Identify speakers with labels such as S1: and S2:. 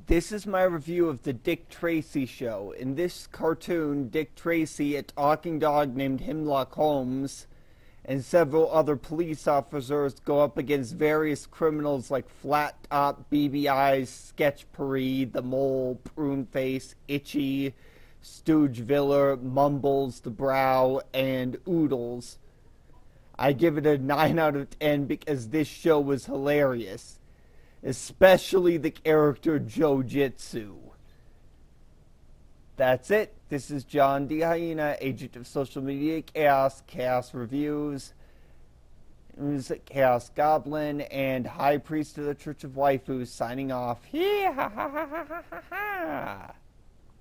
S1: This is my review of the Dick Tracy Show. In this cartoon, Dick Tracy, a talking dog named Hemlock Holmes, and several other police officers go up against various criminals like Flat Top, BB Eyes, Sketch Paree, The Mole, Pruneface, Itchy, Stooge Viller, Mumbles, The Brow, and Oodles. I give it a 9 out of 10 because this show was hilarious. Especially the character Joe-Jitsu. That's it. This is John D. Hyena, agent of social media chaos, chaos reviews, chaos goblin, and high priest of the Church of Waifus signing off.